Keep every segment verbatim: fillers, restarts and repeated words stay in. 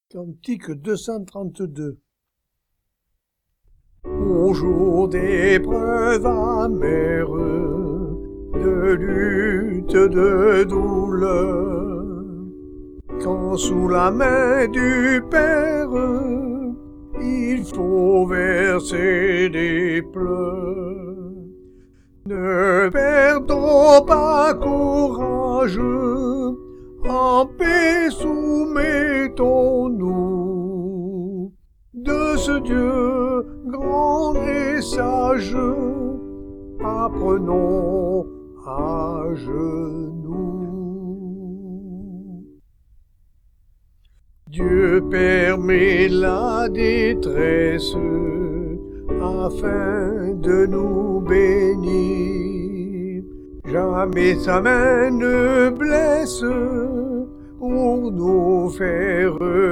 Cantique deux cent trente-deux. Au jour d'épreuves amères, de lutte, de douleur, quand sous la main du Père, il faut verser des pleurs. Ne perdons pas courage, en paix soumettons-nous, de ce Dieu grand et sage, apprenons à genoux. Dieu permet la détresse afin de nous bénir. Jamais sa main ne blesse pour nous faire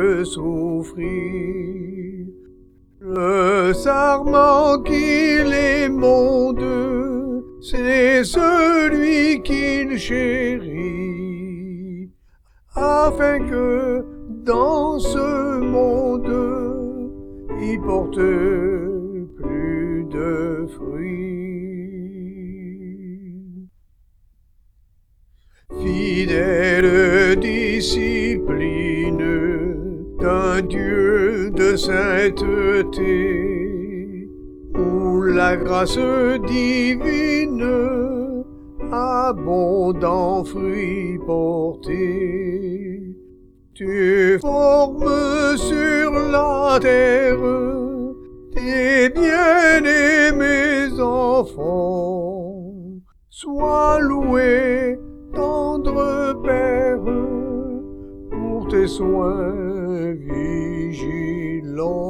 souffrir. Le sarment qui les monte, c'est celui qu'il chérit, afin que dans ce monde il porte plus de fruits. Fidèle discipline d'un Dieu de sainteté, où la grâce divine abondant fruits portés, tu formes sur la terre tes bien-aimés enfants. Sois loué, tendre Père, pour tes soins vigilants.